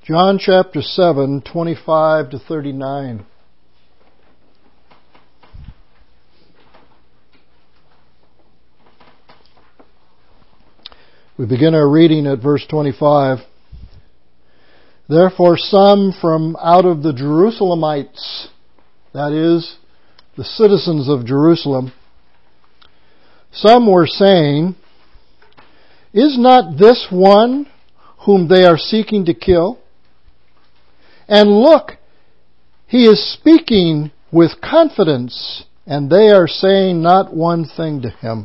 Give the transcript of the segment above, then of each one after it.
John chapter 7, 25 to 39. We begin our reading at verse 25. Therefore some from out of the Jerusalemites, that is, the citizens of Jerusalem, some were saying, "Is not this one whom they are seeking to kill? And look, he is speaking with confidence, and they are saying not one thing to him."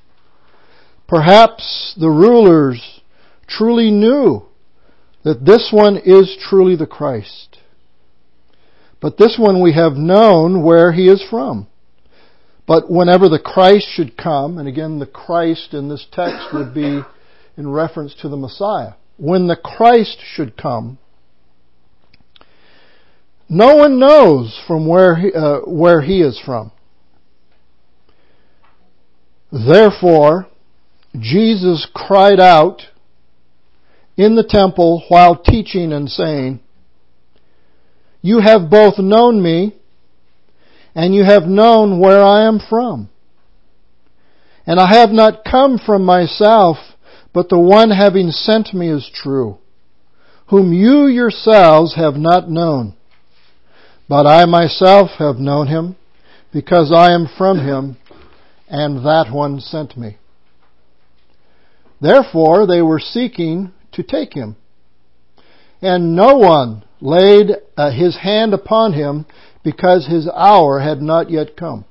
Perhaps the rulers truly knew that this one is truly the Christ. But this one we have known where he is from. But whenever the Christ should come, and again the Christ in this text would be in reference to the Messiah. When the Christ should come, no one knows from where he is from. Therefore, Jesus cried out in the temple while teaching and saying, "You have both known me, and you have known where I am from. And I have not come from myself, but the one having sent me is true, whom you yourselves have not known. But I myself have known him, because I am from him, and that one sent me." Therefore they were seeking to take him. And no one laid his hand upon him, because his hour had not yet come.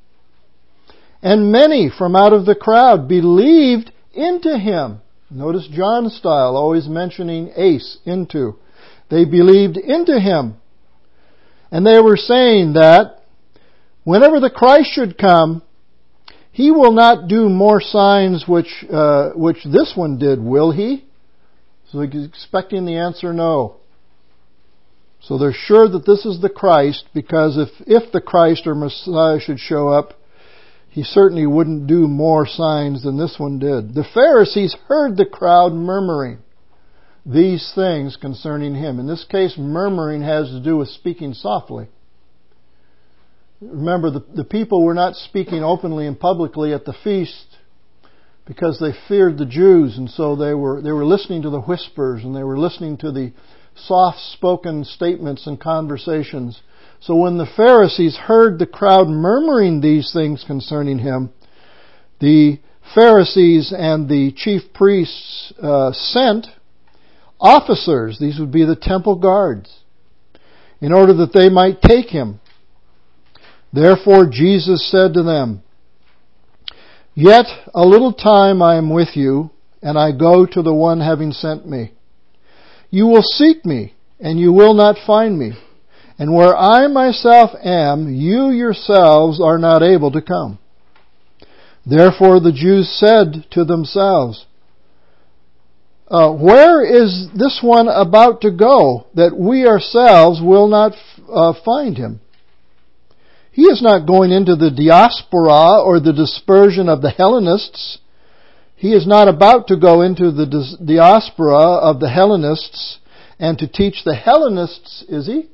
And many from out of the crowd believed into him. Notice John's style, always mentioning ace, into. They believed into him. And they were saying that whenever the Christ should come, he will not do more signs which this one did, will he? So he's expecting the answer no. So they're sure that this is the Christ, because if the Christ or Messiah should show up, he certainly wouldn't do more signs than this one did. The Pharisees heard the crowd murmuring these things concerning him. In this case, murmuring has to do with speaking softly. Remember, the people were not speaking openly and publicly at the feast because they feared the Jews, and so they were listening to the whispers, and they were listening to the soft-spoken statements and conversations. So when the Pharisees heard the crowd murmuring these things concerning him, the Pharisees and the chief priests sent officers, these would be the temple guards, in order that they might take him. Therefore Jesus said to them, "Yet a little time I am with you, and I go to the one having sent me. You will seek me, and you will not find me. And where I myself am, you yourselves are not able to come." Therefore the Jews said to themselves, "Where is this one about to go, that we ourselves will not find him? He is not going into the diaspora or the dispersion of the Hellenists. He is not about to go into the diaspora of the Hellenists and to teach the Hellenists, is he?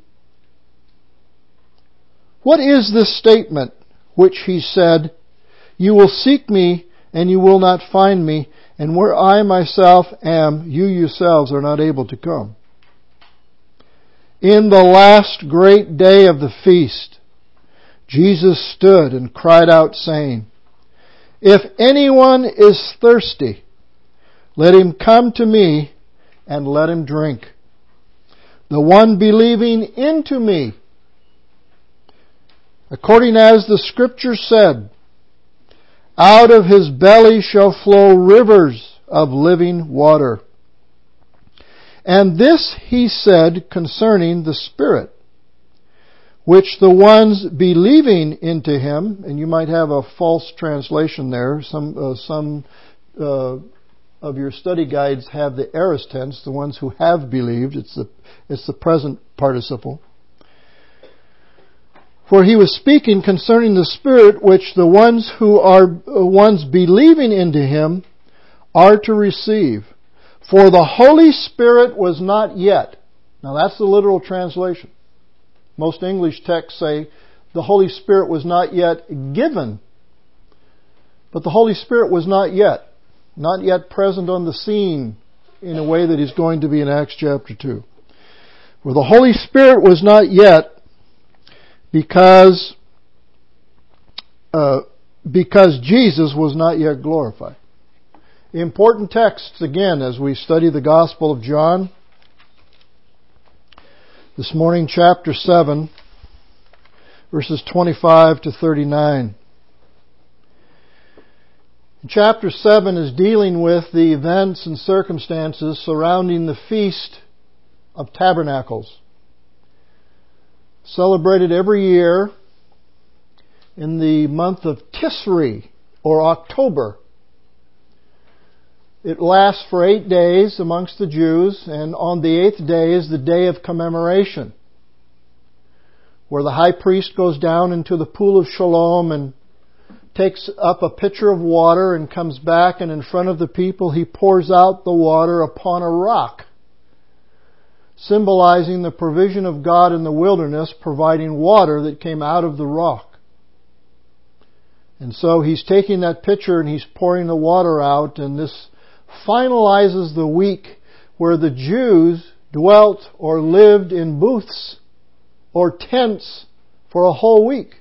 What is this statement which he said, 'You will seek me and you will not find me, and where I myself am, you yourselves are not able to come'?" In the last great day of the feast, Jesus stood and cried out, saying, "If anyone is thirsty, let him come to me and let him drink. The one believing into me, according as the Scripture said, out of his belly shall flow rivers of living water." And this he said concerning the Spirit, which the ones believing into him, and you might have a false translation there. Some of your study guides have the aorist tense, the ones who have believed. It's the present participle. For he was speaking concerning the Spirit, which the ones who are ones believing into him are to receive. For the Holy Spirit was not yet. Now that's the literal translation. Most English texts say the Holy Spirit was not yet given. But the Holy Spirit was not yet present on the scene in a way that He's going to be in Acts chapter 2. Well, the Holy Spirit was not yet because Jesus was not yet glorified. Important texts again as we study the Gospel of John. This morning, chapter 7, verses 25 to 39. Chapter 7 is dealing with the events and circumstances surrounding the Feast of Tabernacles, celebrated every year in the month of Tisri, or October. It lasts for 8 days amongst the Jews, and on the 8th day is the day of commemoration, where the high priest goes down into the pool of Siloam and takes up a pitcher of water and comes back, and in front of the people he pours out the water upon a rock, symbolizing the provision of God in the wilderness, providing water that came out of the rock. And so he's taking that pitcher and he's pouring the water out, and this finalizes the week where the Jews dwelt or lived in booths or tents for a whole week,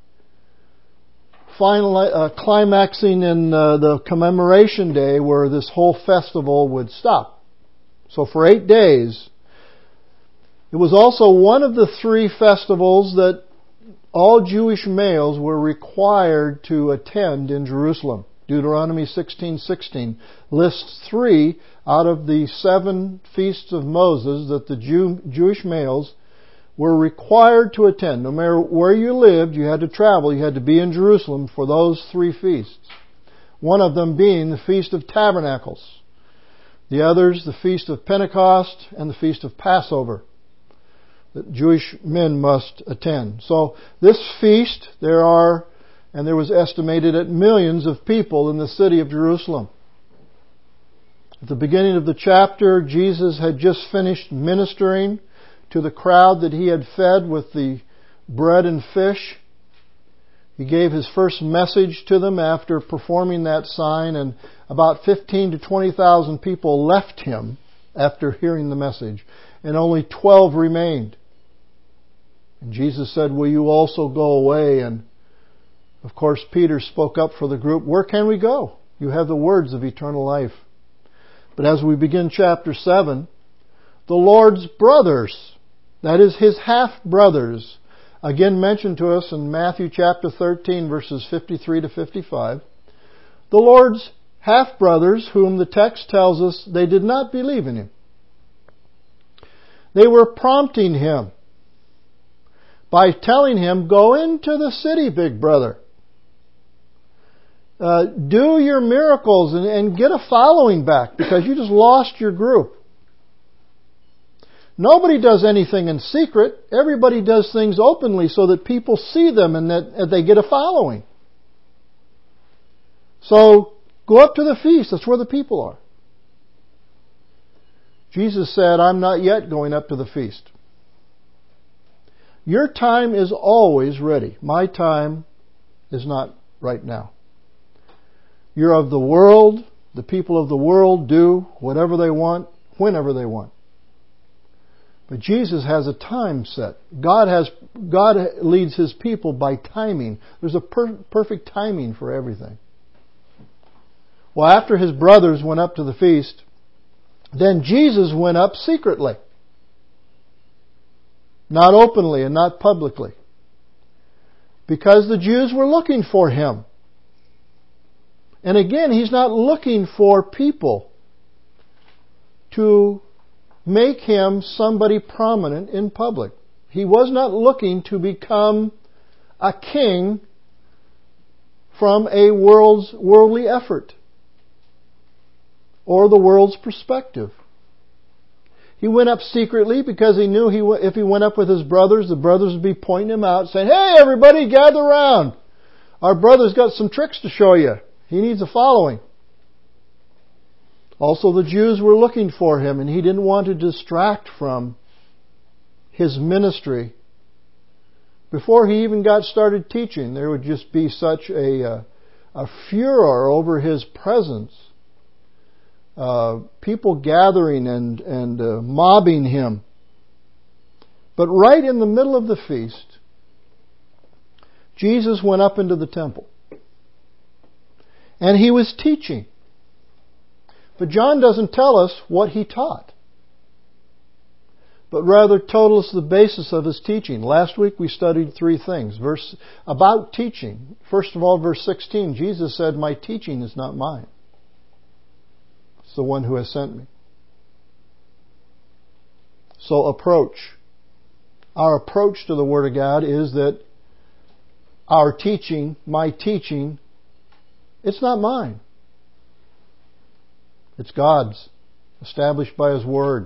climaxing in the commemoration day where this whole festival would stop. So for 8 days, it was also one of the 3 festivals that all Jewish males were required to attend in Jerusalem. Deuteronomy 16:16 lists 3 out of the 7 feasts of Moses that the Jewish males were required to attend. No matter where you lived, you had to travel, you had to be in Jerusalem for those 3 feasts. One of them being the Feast of Tabernacles. The others, the Feast of Pentecost and the Feast of Passover, that Jewish men must attend. So this feast, there was estimated at millions of people in the city of Jerusalem. At the beginning of the chapter, Jesus had just finished ministering to the crowd that He had fed with the bread and fish. He gave His first message to them after performing that sign, and about 15 to 20,000 people left Him after hearing the message, and only 12 remained. And Jesus said, "Will you also go away?" And of course, Peter spoke up for the group. "Where can we go? You have the words of eternal life." But as we begin chapter 7, the Lord's brothers, that is His half-brothers, again mentioned to us in Matthew chapter 13, verses 53 to 55. The Lord's half-brothers, whom the text tells us they did not believe in Him. They were prompting Him by telling Him, "Go into the city, big brother. Do your miracles and get a following back, because you just lost your group. Nobody does anything in secret. Everybody does things openly so that people see them and that they get a following. So go up to the feast. That's where the people are." Jesus said, "I'm not yet going up to the feast. Your time is always ready. My time is not right now. You're of the world. The people of the world do whatever they want, whenever they want. But Jesus has a time set. God leads His people by timing. There's a perfect timing for everything." Well, after His brothers went up to the feast, then Jesus went up secretly. Not openly and not publicly. Because the Jews were looking for Him. And again, He's not looking for people to make Him somebody prominent in public. He was not looking to become a king from a worldly effort or the world's perspective. He went up secretly because He knew if He went up with His brothers, the brothers would be pointing Him out, saying, "Hey, everybody, gather around. Our brother's got some tricks to show you. He needs a following." Also, the Jews were looking for Him, and He didn't want to distract from His ministry, before He even got started teaching, there would just be such a furor over His presence. People gathering and mobbing Him. But right in the middle of the feast, Jesus went up into the temple. And He was teaching. But John doesn't tell us what He taught, but rather told us the basis of His teaching. Last week we studied three things about teaching. First of all, verse 16, Jesus said, "My teaching is not mine. It's the one who has sent me." So our approach to the Word of God is that our teaching, my teaching, it's not mine. It's God's, established by His Word.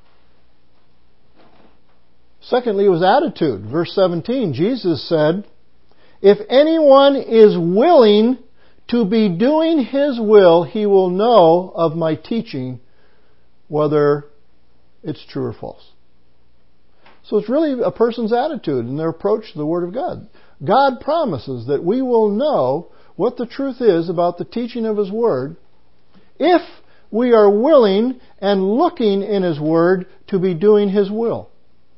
Secondly, it was attitude. Verse 17, Jesus said, "If anyone is willing to be doing His will, he will know of my teaching whether it's true or false." So it's really a person's attitude and their approach to the Word of God. God promises that we will know what the truth is about the teaching of His Word if we are willing and looking in His Word to be doing His will.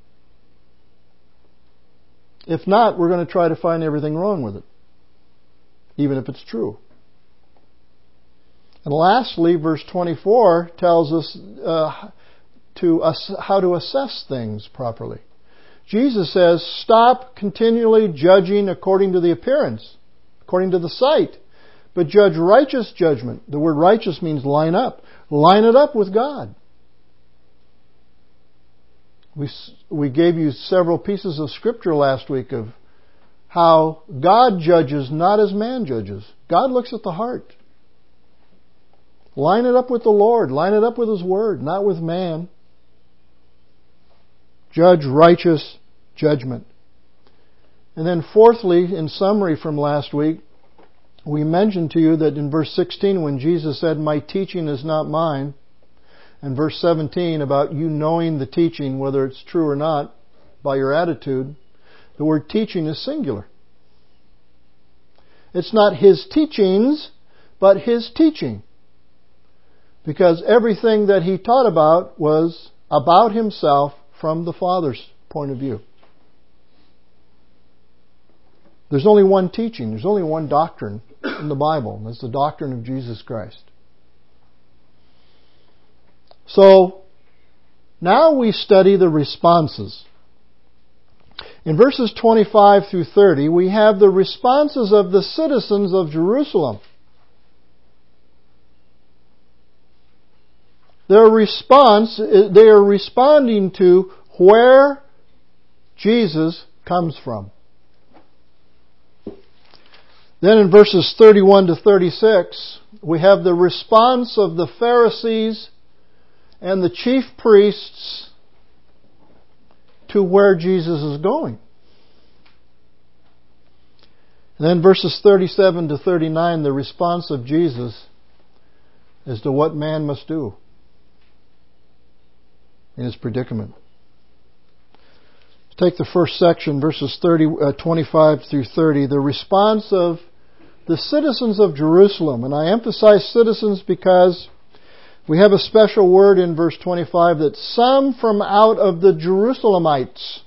If not, we're going to try to find everything wrong with it, even if it's true. And lastly, verse 24 tells us how to assess things properly. Jesus says, "Stop continually judging according to the appearance, according to the sight, but judge righteous judgment." The word righteous means line up. Line it up with God. We gave you several pieces of Scripture last week of how God judges not as man judges. God looks at the heart. Line it up with the Lord. Line it up with His Word, not with man. Judge righteous judgment. And then fourthly, in summary from last week, we mentioned to you that in verse 16 when Jesus said, "My teaching is not mine," and verse 17 about you knowing the teaching, whether it's true or not, by your attitude, the word teaching is singular. It's not His teachings, but His teaching. Because everything that He taught about was about Himself from the Father's point of view. There's only one teaching, there's only one doctrine in the Bible, and that's the doctrine of Jesus Christ. So, now we study the responses. In verses 25 through 30, we have the responses of the citizens of Jerusalem. Their response, they are responding to where Jesus comes from. Then in verses 31 to 36, we have the response of the Pharisees and the chief priests to where Jesus is going. And then verses 37 to 39, the response of Jesus as to what man must do in his predicament. Let's take the first section, verses 25 through 30, the response of the citizens of Jerusalem. And I emphasize citizens because we have a special word in verse 25 that some from out of the Jerusalemites,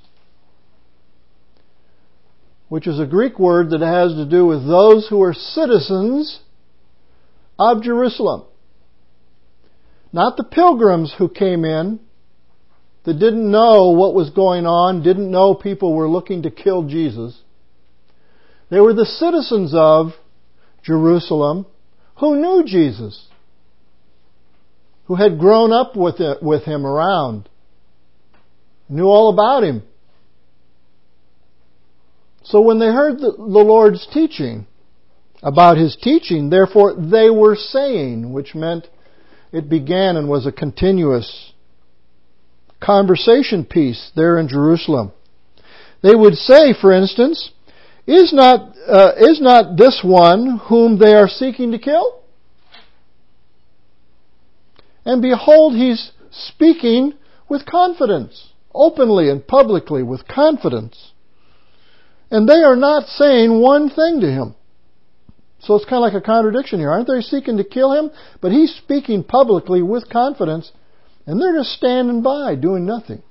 which is a Greek word that has to do with those who are citizens of Jerusalem. Not the pilgrims who came in that didn't know what was going on, didn't know people were looking to kill Jesus. They were the citizens of Jerusalem who knew Jesus, who had grown up with Him around, knew all about Him. So when they heard the Lord's teaching about His teaching, therefore they were saying, which meant it began and was a continuous conversation piece there in Jerusalem. They would say, for instance, Is not this one whom they are seeking to kill? And behold, He's speaking with confidence. openly and publicly with confidence. And they are not saying one thing to him. So it's kind of like a contradiction here. Aren't they seeking to kill him? But he's speaking publicly with confidence, and they're just standing by, doing nothing.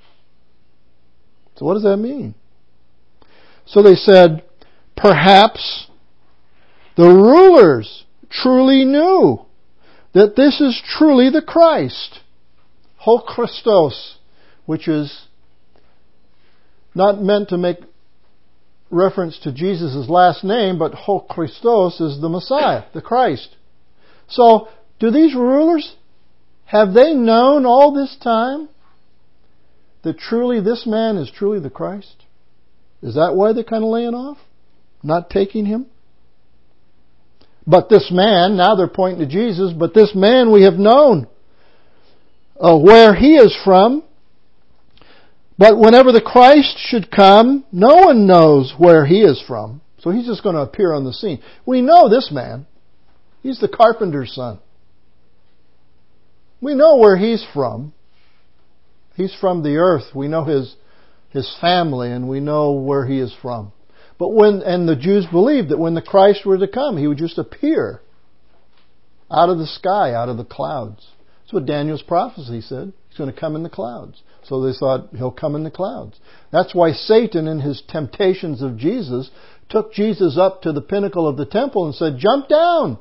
So what does that mean? So they said, perhaps the rulers truly knew that this is truly the Christ, Ho Christos, which is not meant to make reference to Jesus' last name, but Ho Christos is the Messiah, the Christ. So, do these rulers, have they known all this time that truly this man is truly the Christ? Is that why they're kind of laying off? Not taking him? But this man, now they're pointing to Jesus, but this man we have known where he is from. But whenever the Christ should come, no one knows where he is from. So he's just going to appear on the scene. We know this man. He's the carpenter's son. We know where he's from. He's from the earth. We know his family, and we know where he is from. But and the Jews believed that when the Christ were to come, he would just appear out of the sky, out of the clouds. That's what Daniel's prophecy said. He's going to come in the clouds. So they thought he'll come in the clouds. That's why Satan, in his temptations of Jesus, took Jesus up to the pinnacle of the temple and said, "Jump down.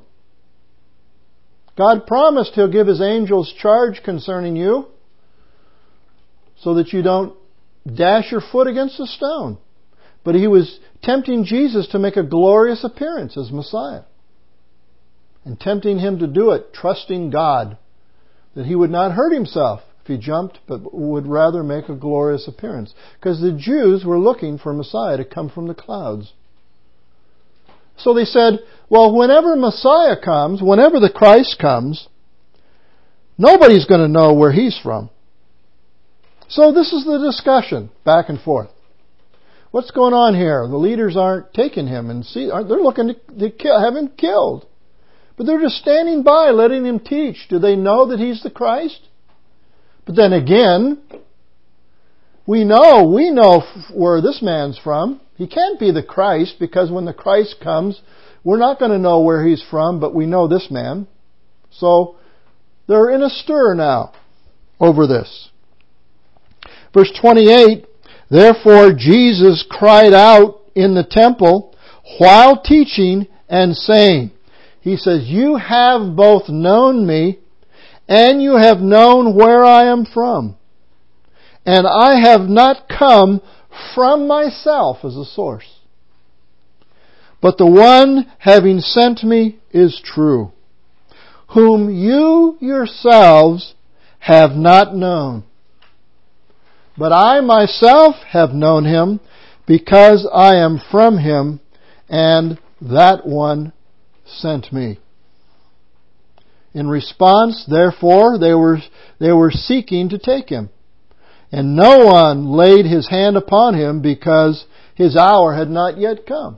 God promised he'll give his angels charge concerning you so that you don't dash your foot against a stone." But he was tempting Jesus to make a glorious appearance as Messiah. And tempting him to do it, trusting God that he would not hurt himself if he jumped, but would rather make a glorious appearance. Because the Jews were looking for Messiah to come from the clouds. So they said, well, whenever Messiah comes, whenever the Christ comes, nobody's going to know where he's from. So this is the discussion, back and forth. What's going on here? The leaders aren't taking him and they're looking to have him killed. But they're just standing by, letting him teach. Do they know that he's the Christ? But then again, we know where this man's from. He can't be the Christ, because when the Christ comes, we're not going to know where he's from, but we know this man. So they're in a stir now over this. Verse 28, therefore Jesus cried out in the temple while teaching and saying, he says, you have both known me, and you have known where I am from. And I have not come from myself as a source. But the one having sent me is true, whom you yourselves have not known. But I myself have known him, because I am from him, and that one sent me. In response, therefore, they were seeking to take him. And no one laid his hand upon him, because his hour had not yet come.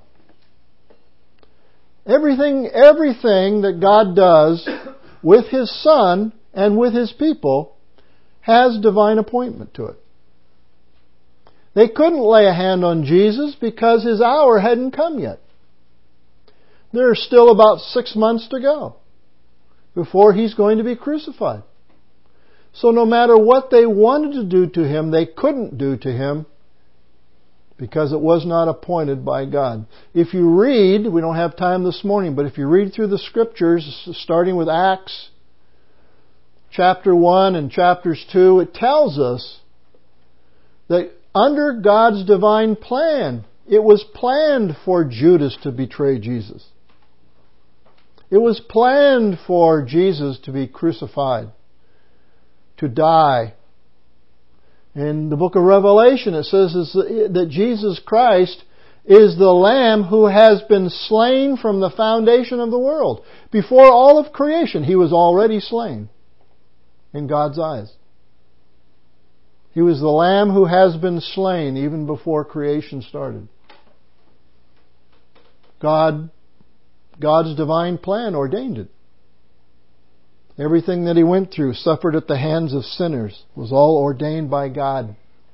Everything that God does with his Son and with his people has divine appointment to it. They couldn't lay a hand on Jesus because his hour hadn't come yet. There's still about 6 months to go before he's going to be crucified. So no matter what they wanted to do to him, they couldn't do to him, because it was not appointed by God. If you read, we don't have time this morning, but if you read through the Scriptures, starting with Acts chapter 1 and chapters 2, it tells us that under God's divine plan, it was planned for Judas to betray Jesus. It was planned for Jesus to be crucified, to die. In the book of Revelation, it says that Jesus Christ is the Lamb who has been slain from the foundation of the world. Before all of creation, he was already slain in God's eyes. He was the Lamb who has been slain even before creation started. God's divine plan ordained it. Everything that he went through, suffered at the hands of sinners, was all ordained by God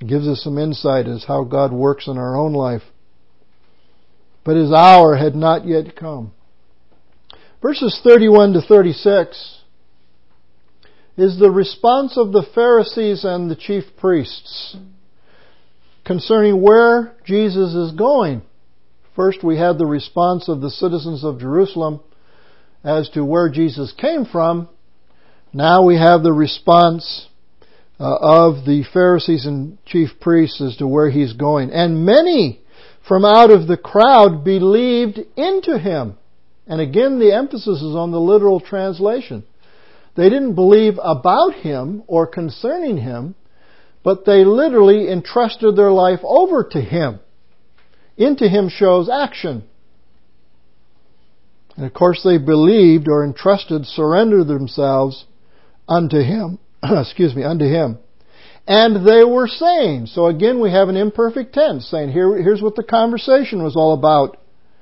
It gives us some insight as how God works in our own life. But His hour had not yet come. Verses 31 to 36 is the response of the Pharisees and the chief priests concerning where Jesus is going. First, we had the response of the citizens of Jerusalem as to where Jesus came from. Now we have the response of the Pharisees and chief priests as to where He's going. And many from out of the crowd believed into Him. And again, the emphasis is on the literal translation. They didn't believe about Him or concerning Him, but they literally entrusted their life over to Him. Into Him shows action. And of course they believed or entrusted, surrendered themselves unto Him. unto Him. And they were saying, so again we have an imperfect tense, saying here's what the conversation was all about.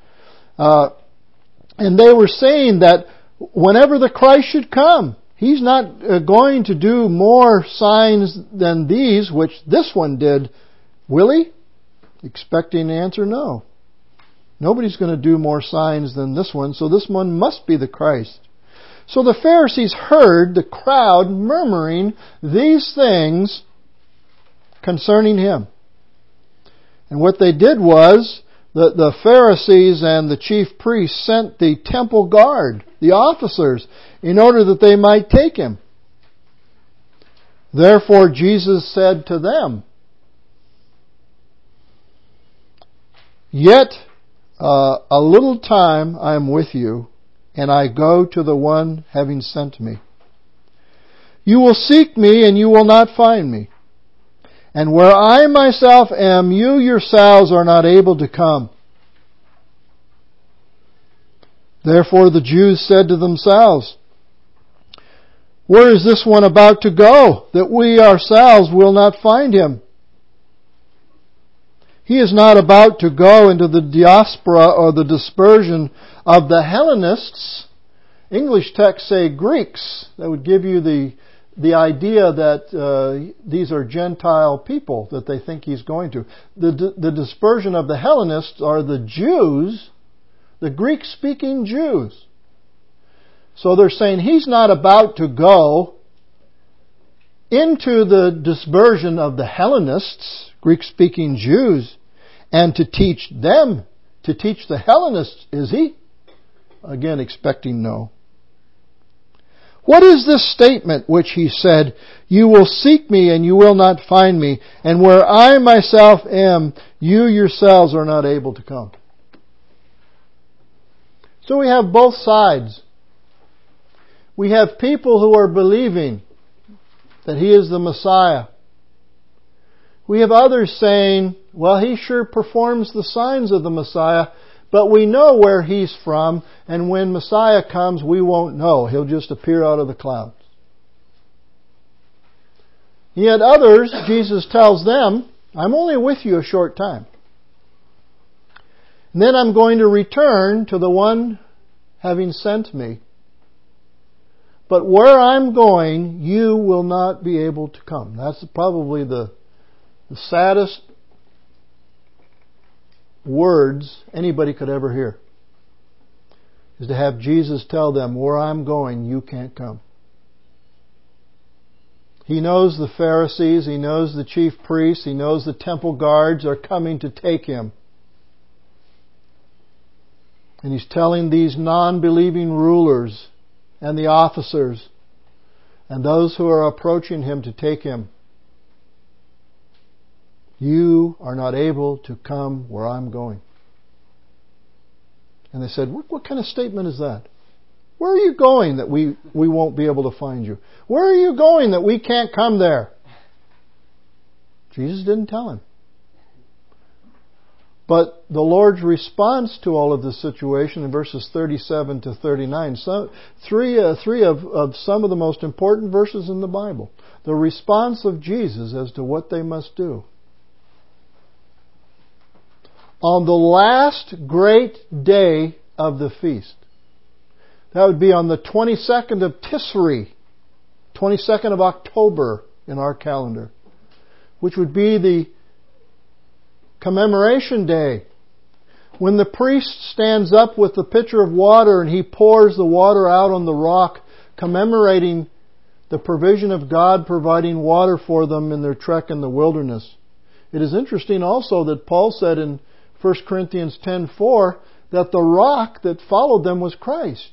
And they were saying that whenever the Christ should come, He's not going to do more signs than these, which this one did. Will He? Expecting the answer, no. Nobody's going to do more signs than this one, so this one must be the Christ. So the Pharisees heard the crowd murmuring these things concerning Him. And what they did was, the Pharisees and the chief priests sent the temple guard, the officers, in order that they might take Him. Therefore Jesus said to them, Yet a little time I am with you, and I go to the one having sent me. You will seek me, and you will not find me. And where I myself am, you yourselves are not able to come. Therefore the Jews said to themselves, Where is this one about to go, that we ourselves will not find Him? He is not about to go into the diaspora or the dispersion of the Hellenists. English texts say Greeks. That would give you the idea that these are Gentile people that they think He's going to. The dispersion of the Hellenists are the Jews, the Greek-speaking Jews. So they're saying He's not about to go into the dispersion of the Hellenists, Greek-speaking Jews, and to teach them, to teach the Hellenists, is He? Again, expecting no. What is this statement which He said, You will seek me and you will not find me, and where I myself am, you yourselves are not able to come? So we have both sides. We have people who are believing that He is the Messiah. We have others saying, well, He sure performs the signs of the Messiah, but we know where He's from, and when Messiah comes, we won't know. He'll just appear out of the clouds. Yet others, Jesus tells them, I'm only with you a short time. And then I'm going to return to the one having sent me. But where I'm going, you will not be able to come. That's probably the saddest words anybody could ever hear. Is to have Jesus tell them, where I'm going, you can't come. He knows the Pharisees, He knows the chief priests, He knows the temple guards are coming to take Him. And He's telling these non-believing rulers and the officers and those who are approaching Him to take Him, you are not able to come where I'm going. And they said, what kind of statement is that? Where are you going that we won't be able to find you? Where are you going that we can't come there? Jesus didn't tell him. But the Lord's response to all of this situation in verses 37 to 39, three of some of the most important verses in the Bible. The response of Jesus as to what they must do. On the last great day of the feast. That would be on the 22nd of Tisri, 22nd of October in our calendar. which would be the commemoration day, when the priest stands up with the pitcher of water and he pours the water out on the rock, commemorating the provision of God providing water for them in their trek in the wilderness. It is interesting also that Paul said in 1 Corinthians 10:4 that the rock that followed them was Christ.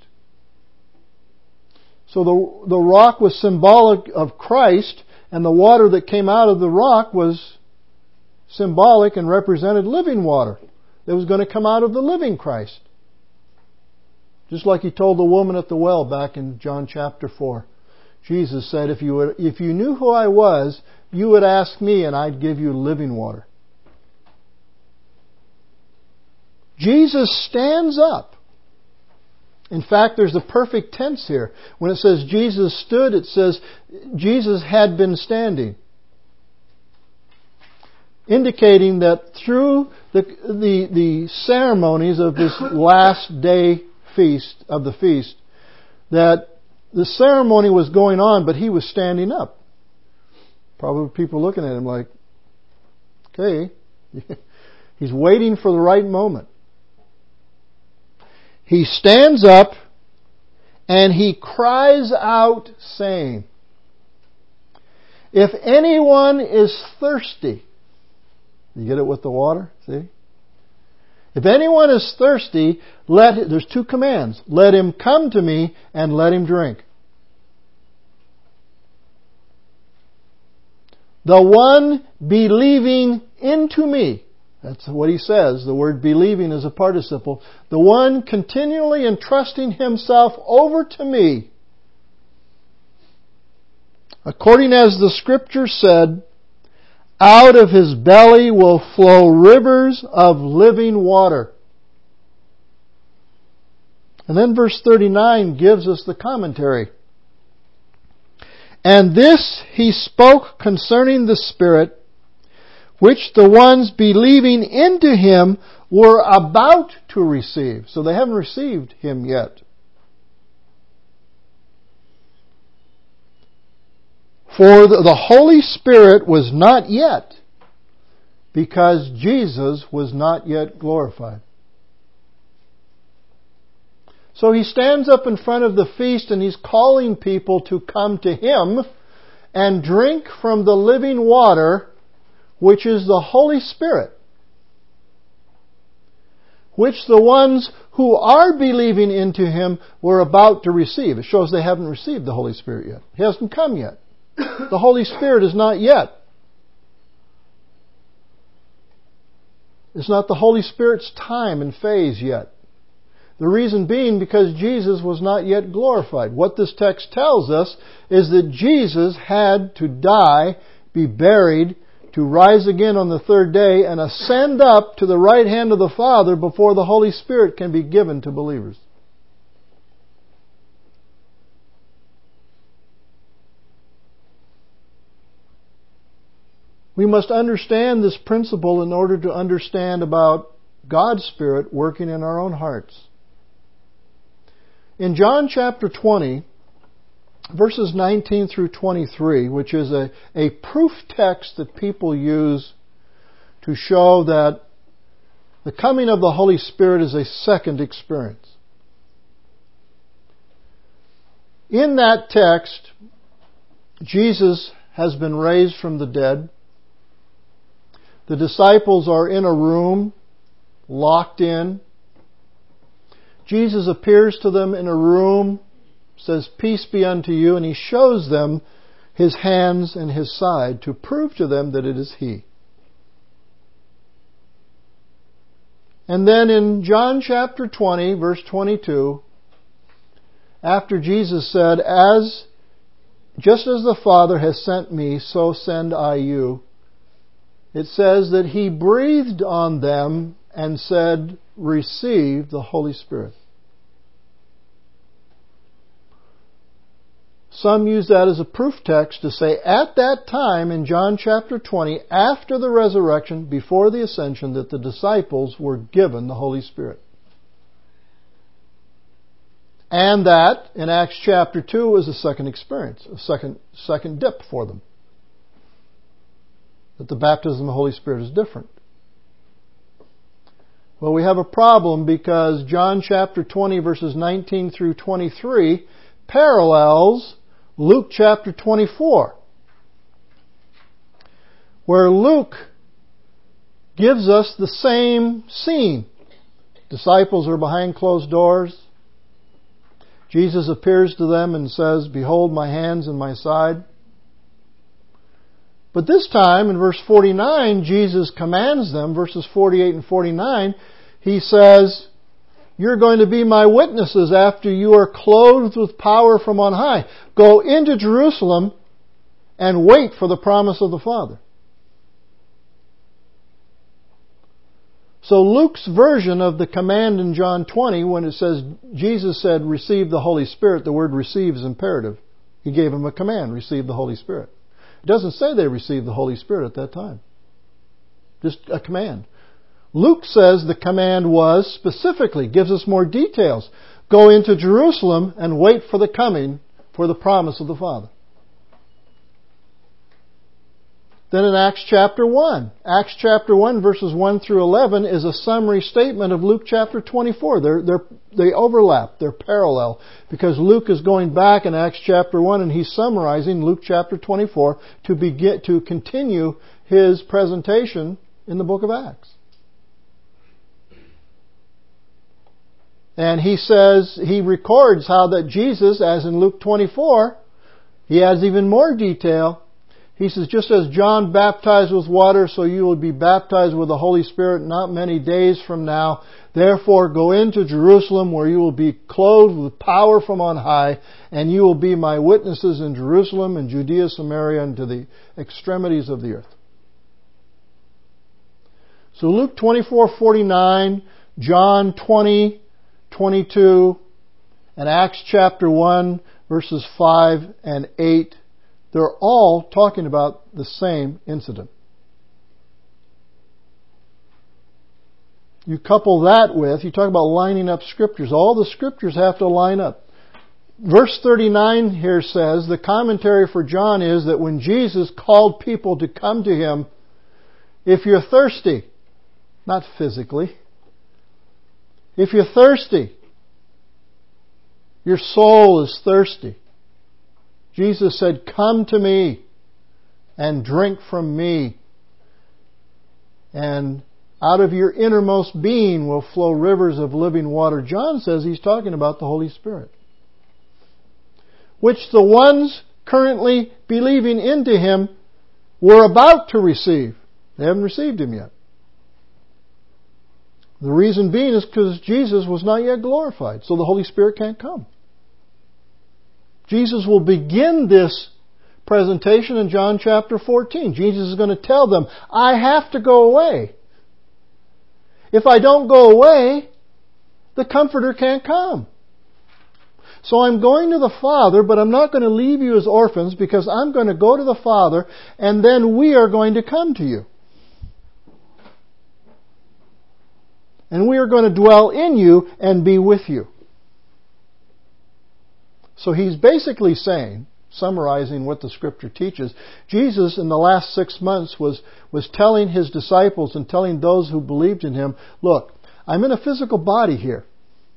So the rock was symbolic of Christ, and the water that came out of the rock was symbolic and represented living water that was going to come out of the living Christ. Just like He told the woman at the well back in John chapter 4. Jesus said, if you knew who I was, you would ask me and I'd give you living water. Jesus stands up. In fact, there's a perfect tense here. When it says Jesus stood, it says Jesus had been standing. Indicating that through the ceremonies of this last day feast, that the ceremony was going on, but He was standing up. Probably people looking at Him like, okay, He's waiting for the right moment. He stands up and He cries out saying, if anyone is thirsty, you get it with the water? See? If anyone is thirsty, there's two commands. Let him come to me and let him drink. The one believing into me. That's what He says. The word believing is a participle. The one continually entrusting himself over to me. According as the Scripture said, out of his belly will flow rivers of living water. And then verse 39 gives us the commentary. And this He spoke concerning the Spirit, which the ones believing into Him were about to receive. So they haven't received Him yet. For the Holy Spirit was not yet, because Jesus was not yet glorified. So He stands up in front of the feast and He's calling people to come to Him and drink from the living water, which is the Holy Spirit, which the ones who are believing into Him were about to receive. It shows they haven't received the Holy Spirit yet. He hasn't come yet. The Holy Spirit is not yet. It's not the Holy Spirit's time and phase yet. The reason being because Jesus was not yet glorified. What this text tells us is that Jesus had to die, be buried, to rise again on the third day, and ascend up to the right hand of the Father before the Holy Spirit can be given to believers. We must understand this principle in order to understand about God's Spirit working in our own hearts. In John chapter 20, verses 19 through 23, which is a proof text that people use to show that the coming of the Holy Spirit is a second experience. In that text, Jesus has been raised from the dead. The disciples are in a room, locked in. Jesus appears to them in a room, says, "Peace be unto you," and He shows them His hands and His side to prove to them that it is He. And then in John chapter 20, verse 22, after Jesus said, just as the Father has sent me, so send I you, it says that He breathed on them and said, "Receive the Holy Spirit." Some use that as a proof text to say at that time in John chapter 20, after the resurrection, before the ascension, that the disciples were given the Holy Spirit. And that, in Acts chapter 2, was a second experience, a second dip for them. that the baptism of the Holy Spirit is different. Well, we have a problem because John chapter 20 verses 19 through 23 parallels Luke chapter 24, where Luke gives us the same scene. Disciples are behind closed doors. Jesus appears to them and says, "Behold my hands and my side." But this time, in verse 49, Jesus commands them, verses 48 and 49, He says, "You're going to be my witnesses after you are clothed with power from on high. Go into Jerusalem and wait for the promise of the Father." So Luke's version of the command in John 20, when it says, Jesus said, "Receive the Holy Spirit," the word "receive" is imperative. He gave them a command, receive the Holy Spirit. It doesn't say they received the Holy Spirit at that time. Just a command. Luke says the command was specifically, gives us more details. Go into Jerusalem and wait for the coming, for the promise of the Father. Then in Acts chapter 1. Acts chapter 1 verses 1 through 11 is a summary statement of Luke chapter 24. They overlap. They're parallel. Because Luke is going back in Acts chapter 1 and he's summarizing Luke chapter 24 to continue his presentation in the book of Acts. And he says, he records how that Jesus, as in Luke 24, he adds even more detail. He says, "Just as John baptized with water, so you will be baptized with the Holy Spirit not many days from now. Therefore go into Jerusalem where you will be clothed with power from on high, and you will be my witnesses in Jerusalem and Judea, Samaria, and to the extremities of the earth." So Luke 24:49, John 20:22, and Acts chapter 1 verses 5 and 8, they're all talking about the same incident. You couple that with, you talk about lining up scriptures. All the scriptures have to line up. Verse 39 here says, the commentary for John is that when Jesus called people to come to Him, if you're thirsty, not physically, if you're thirsty, your soul is thirsty, Jesus said, "Come to me and drink from me. And out of your innermost being will flow rivers of living water." John says he's talking about the Holy Spirit, which the ones currently believing into Him were about to receive. They haven't received Him yet. The reason being is because Jesus was not yet glorified, so the Holy Spirit can't come. Jesus will begin this presentation in John chapter 14. Jesus is going to tell them, "I have to go away. If I don't go away, the Comforter can't come. So I'm going to the Father, but I'm not going to leave you as orphans, because I'm going to go to the Father, and then we are going to come to you. And we are going to dwell in you and be with you." So he's basically saying, summarizing what the Scripture teaches, Jesus in the last 6 months was telling His disciples and telling those who believed in Him, "Look, I'm in a physical body here.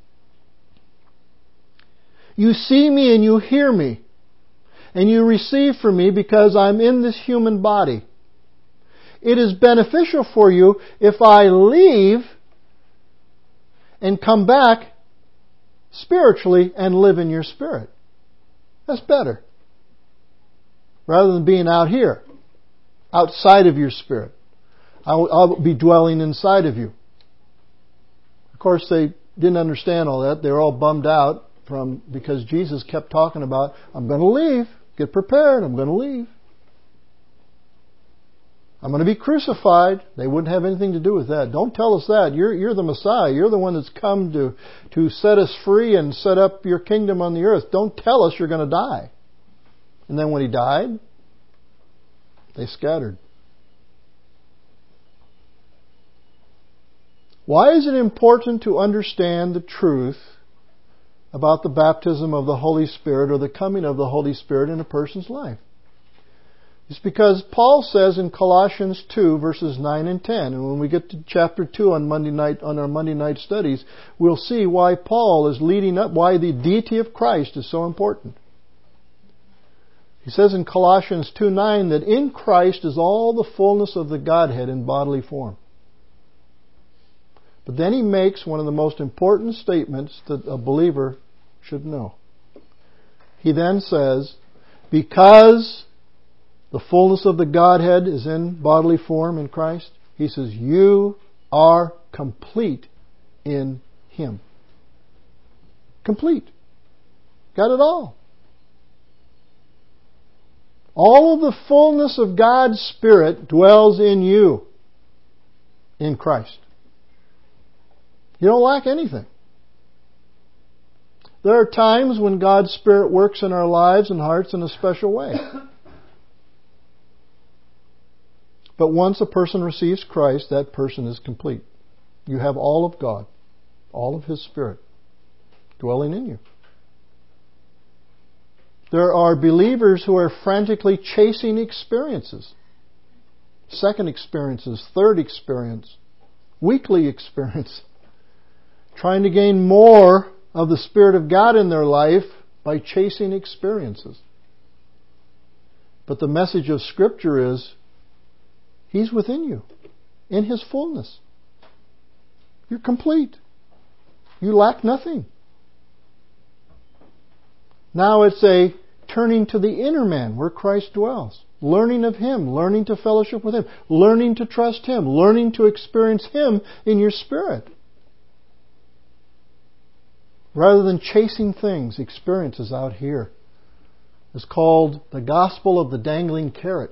You see me and you hear me, and you receive from me because I'm in this human body. It is beneficial for you if I leave and come back spiritually and live in your spirit. That's better. Rather than being out here, outside of your spirit. I'll be dwelling inside of you." Of course, they didn't understand all that. They were all bummed out because Jesus kept talking about, "I'm going to leave. Get prepared. I'm going to leave. I'm going to be crucified." They wouldn't have anything to do with that. Don't tell us that. You're the Messiah. You're the one that's come to set us free and set up your kingdom on the earth. Don't tell us you're going to die. And then when He died, they scattered. Why is it important to understand the truth about the baptism of the Holy Spirit or the coming of the Holy Spirit in a person's life? It's because Paul says in Colossians 2, verses 9 and 10, and when we get to chapter 2 on Monday night, on our Monday night studies, we'll see why Paul is leading up, why the deity of Christ is so important. He says in Colossians 2:9 that in Christ is all the fullness of the Godhead in bodily form. But then he makes one of the most important statements that a believer should know. He then says, because the fullness of the Godhead is in bodily form in Christ, he says, you are complete in Him. Complete. Got it all. All of the fullness of God's Spirit dwells in you in Christ. You don't lack anything. There are times when God's Spirit works in our lives and hearts in a special way. But once a person receives Christ, that person is complete. You have all of God, all of His Spirit dwelling in you. There are believers who are frantically chasing experiences. Second experiences, third experience, weekly experience. Trying to gain more of the Spirit of God in their life by chasing experiences. But the message of Scripture is, He's within you, in His fullness. You're complete. You lack nothing. Now it's a turning to the inner man where Christ dwells. Learning of Him, learning to fellowship with Him, learning to trust Him, learning to experience Him in your spirit. Rather than chasing things, experiences out here. It's called the gospel of the dangling carrot.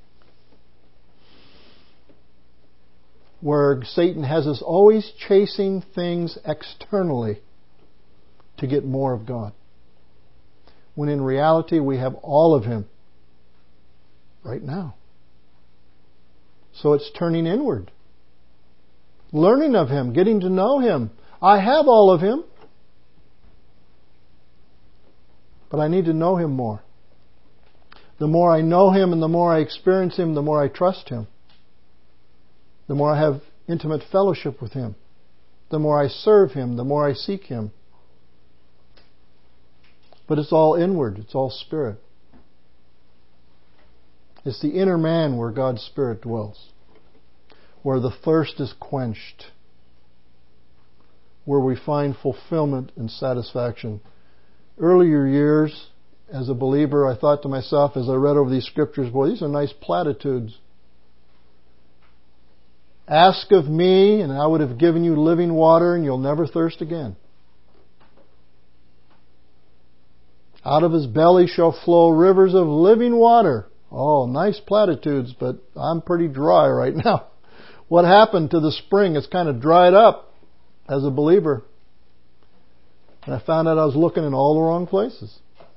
Where Satan has us always chasing things externally to get more of God. When in reality we have all of Him right now. So it's turning inward. Learning of Him, getting to know Him. I have all of Him. But I need to know Him more. The more I know Him and the more I experience Him, the more I trust Him. The more I have intimate fellowship with Him. The more I serve Him, the more I seek Him. But it's all inward. It's all spirit. It's the inner man where God's Spirit dwells. Where the thirst is quenched. Where we find fulfillment and satisfaction. Earlier years, as a believer, I thought to myself as I read over these scriptures, boy, these are nice platitudes. Ask of me, and I would have given you living water, and you'll never thirst again. Out of His belly shall flow rivers of living water. Oh, nice platitudes, but I'm pretty dry right now. What happened to the spring? It's kind of dried up as a believer. And I found out I was looking in all the wrong places.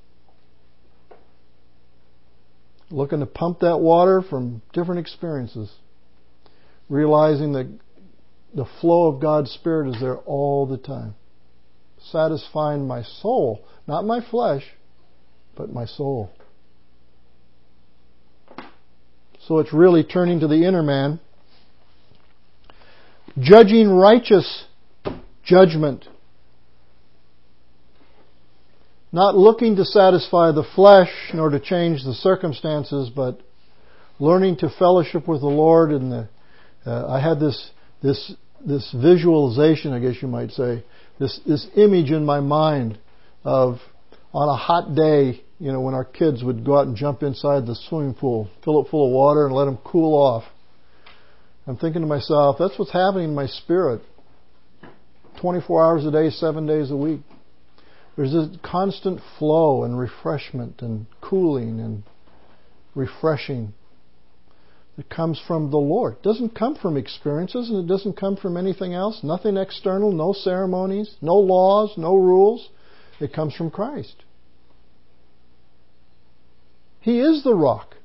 Looking to pump that water from different experiences. Realizing that the flow of God's Spirit is there all the time. Satisfying my soul. Not my flesh, but my soul. So it's really turning to the inner man. Judging righteous judgment. Not looking to satisfy the flesh nor to change the circumstances, but learning to fellowship with the Lord. And I had this visualization, I guess you might say, this image in my mind of on a hot day, when our kids would go out and jump inside the swimming pool, fill it full of water and let them cool off. I'm thinking to myself, that's what's happening in my spirit. 24 hours a day, 7 days a week. There's this constant flow and refreshment and cooling and refreshing that comes from the Lord. It doesn't come from experiences, and it doesn't come from anything else. Nothing external, no ceremonies, no laws, no rules. It comes from Christ. He is the rock.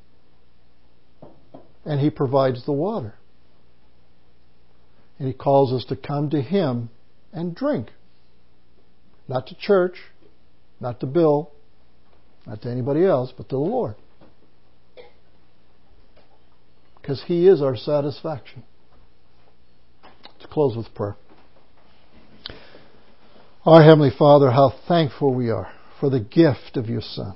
And He provides the water. And He calls us to come to Him and drink. Not to church, not to Bill, not to anybody else, but to the Lord. because He is our satisfaction. Let's close with prayer. Our Heavenly Father, how thankful we are for the gift of your Son.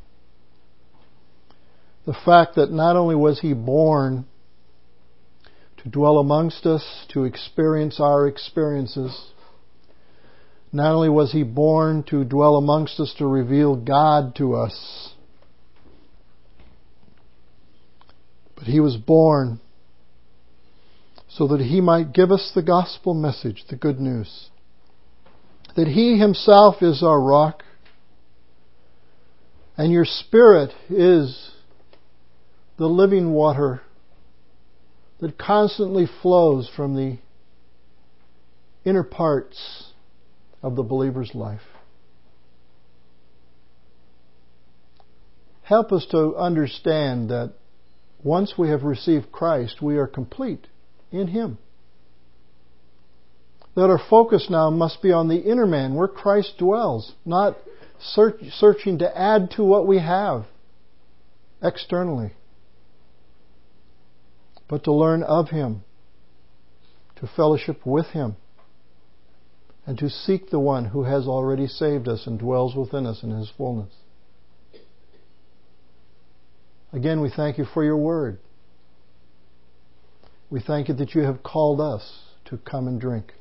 The fact that not only was He born to dwell amongst us, to experience our experiences, not only was He born to dwell amongst us to reveal God to us, but He was born so that He might give us the gospel message, the good news. That He Himself is our rock, and your Spirit is the living water that constantly flows from the inner parts of the believer's life. Help us to understand that once we have received Christ, we are complete in Him. That our focus now must be on the inner man, where Christ dwells, not searching to add to what we have externally, but to learn of Him, to fellowship with Him, and to seek the one who has already saved us and dwells within us in His fullness. Again, we thank You for Your Word. We thank You that You have called us to come and drink.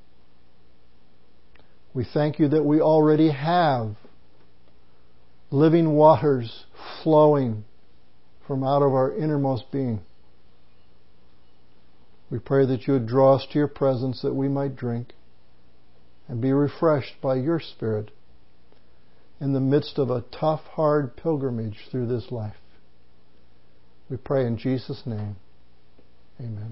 We thank You that we already have living waters flowing from out of our innermost being. We pray that You would draw us to Your presence that we might drink and be refreshed by Your Spirit in the midst of a tough, hard pilgrimage through this life. We pray in Jesus' name. Amen.